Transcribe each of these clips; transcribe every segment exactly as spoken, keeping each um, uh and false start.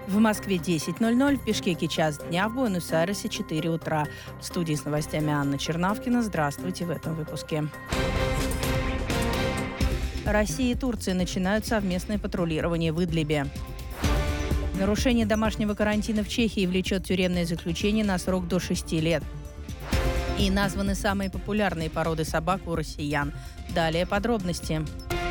В Москве десять ноль ноль, в Бишкеке час дня, в Буэнос-Айресе четыре утра. В студии с новостями Анна Чернавкина. Здравствуйте в этом выпуске. Россия и Турция начинают совместное патрулирование в Идлибе. Нарушение домашнего карантина в Чехии влечет тюремное заключение на срок до шести лет. И названы самые популярные породы собак у россиян. Далее подробности.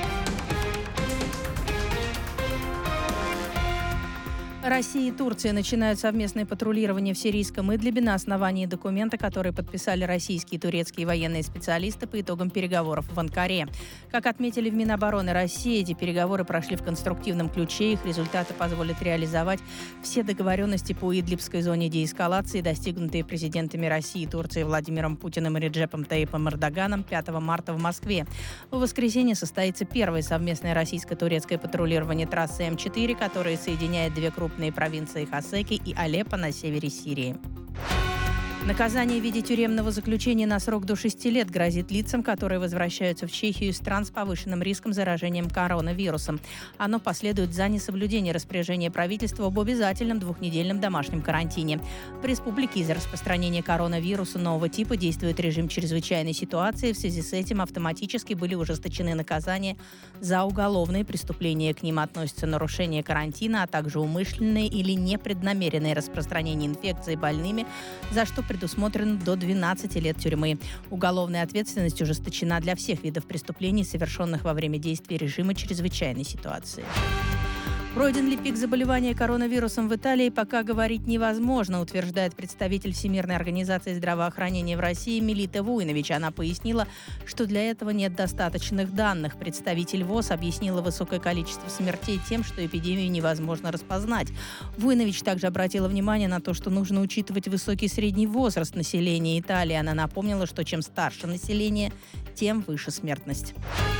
Россия и Турция начинают совместное патрулирование в сирийском Идлибе на основании документа, который подписали российские и турецкие военные специалисты по итогам переговоров в Анкаре. Как отметили в Минобороны России, эти переговоры прошли в конструктивном ключе. Их результаты позволят реализовать все договоренности по идлибской зоне деэскалации, достигнутые президентами России и Турции Владимиром Путиным и Реджепом Таyyипом Эрдоганом пятого марта в Москве. В воскресенье состоится первое совместное российско-турецкое патрулирование трассы М четыре, которая соединяет две крупные провинции Хасеки и Алеппо на севере Сирии. Наказание в виде тюремного заключения на срок до шести лет грозит лицам, которые возвращаются в Чехию из стран с повышенным риском заражением коронавирусом. Оно последует за несоблюдение распоряжения правительства об обязательном двухнедельном домашнем карантине. В республике из-за распространения коронавируса нового типа действует режим чрезвычайной ситуации. В связи с этим автоматически были ужесточены наказания за уголовные преступления. К ним относятся нарушение карантина, а также умышленное или непреднамеренное распространение инфекции больными, за что предусмотрено до двенадцати лет тюрьмы. Уголовная ответственность ужесточена для всех видов преступлений, совершенных во время действия режима чрезвычайной ситуации. Пройден ли пик заболевания коронавирусом в Италии, пока говорить невозможно, утверждает представитель Всемирной организации здравоохранения в России Мелита Вуйнович. Она пояснила, что для этого нет достаточных данных. Представитель ВОЗ объяснила высокое количество смертей тем, что эпидемию невозможно распознать. Вуйнович также обратила внимание на то, что нужно учитывать высокий средний возраст населения Италии. Она напомнила, что чем старше население, тем выше смертность.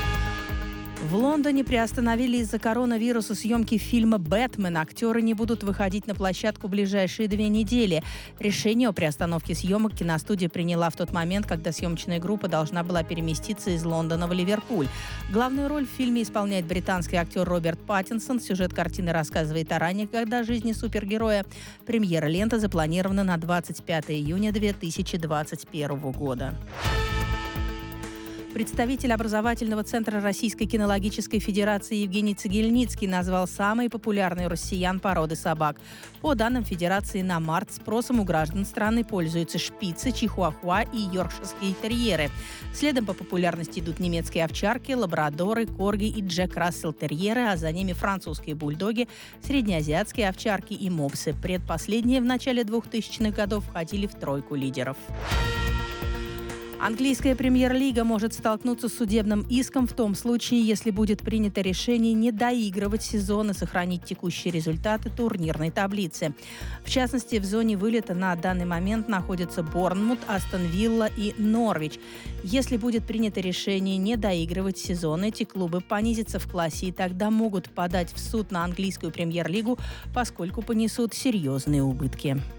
В Лондоне приостановили из-за коронавируса съемки фильма «Бэтмен». Актеры не будут выходить на площадку в ближайшие две недели. Решение о приостановке съемок киностудия приняла в тот момент, когда съемочная группа должна была переместиться из Лондона в Ливерпуль. Главную роль в фильме исполняет британский актер Роберт Паттинсон. Сюжет картины рассказывает о ранних годах жизни супергероя. Премьера ленты запланирована на двадцать пятое июня две тысячи двадцать первого года. Представитель образовательного центра Российской кинологической федерации Евгений Цегельницкий назвал самые популярные у россиян породы собак. По данным федерации, на март спросом у граждан страны пользуются шпицы, чихуахуа и йоркширские терьеры. Следом по популярности идут немецкие овчарки, лабрадоры, корги и джек-рассел-терьеры, а за ними французские бульдоги, среднеазиатские овчарки и мопсы. Предпоследние в начале двухтысячных годов входили в тройку лидеров. Английская премьер-лига может столкнуться с судебным иском в том случае, если будет принято решение не доигрывать сезон и сохранить текущие результаты турнирной таблицы. В частности, в зоне вылета на данный момент находятся Борнмут, Астон Вилла и Норвич. Если будет принято решение не доигрывать сезон, эти клубы понизятся в классе и тогда могут подать в суд на английскую премьер-лигу, поскольку понесут серьезные убытки.